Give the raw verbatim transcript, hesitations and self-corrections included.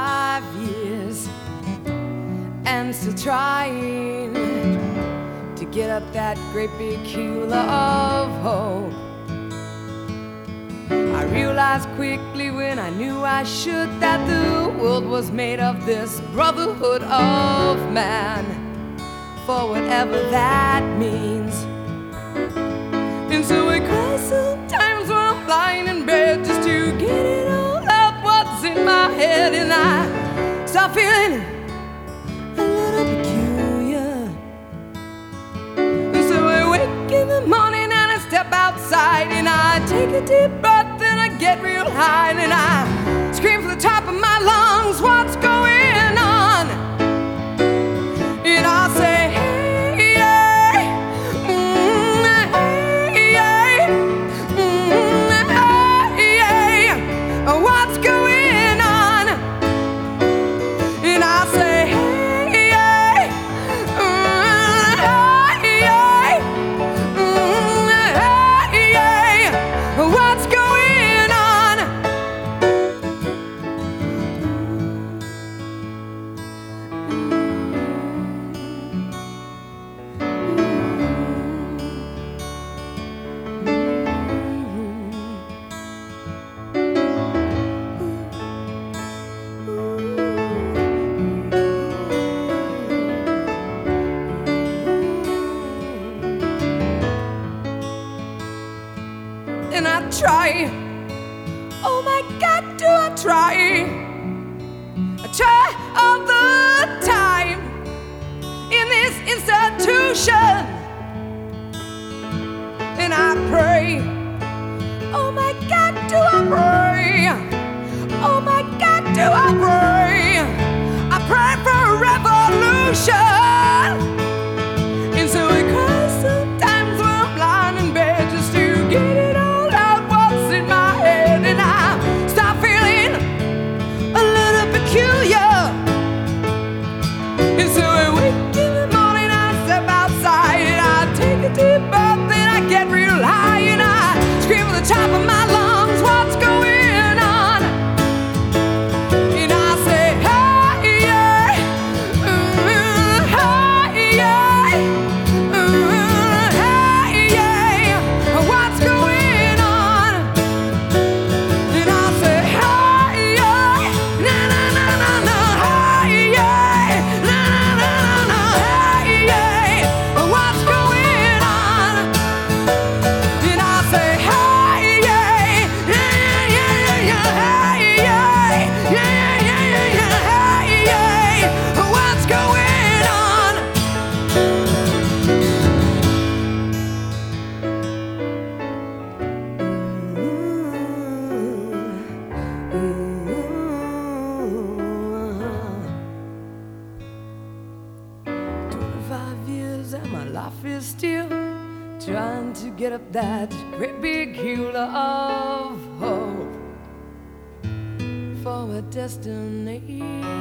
twenty-five years and still trying to get up that great big hill of hope. I realized quickly when I knew I should that the world was made of this brotherhood of man, for whatever that means. And so I cry sometimes when I'm lying in bed just to get it all out what's in my head, and I start feeling a little peculiar. And so I wake in the morning and I step outside and I take a deep breath and I get real high and I scream from the top of my lungs, what's going on? And I say, hey, yeah, mm, hey, yeah, mm, hey, yeah, what's going on? And I say, hey, yeah, mm, hey, yeah, mm, hey, yeah, what's going on? And I try, oh my God, do I try? I try all the time in this institution, and I pray, oh my God, do I pray? Oh my God, do I pray? I pray for a revolution. And so I cry sometimes when I'm lying in bed just to get it all out what's in my head, and I start feeling a little peculiar. And so I wake in the morning, I step outside and I take a deep breath and I get real high and I scream at the top of my lungs, what's going on? And I say, hey, yeah, mm, hey, yeah, mm, hey, yeah, what's going on? And I say, hey, yeah, na na na na na, hey, yeah, na na na na, hey, yeah, what's going on? And I say, hey, yeah, yeah, yeah, yeah, yeah, hey, yeah, yeah, yeah, yeah, yeah, hey, yeah, what's going on? twenty-five years and my life is still trying to get up that great big hill of hope for a destination.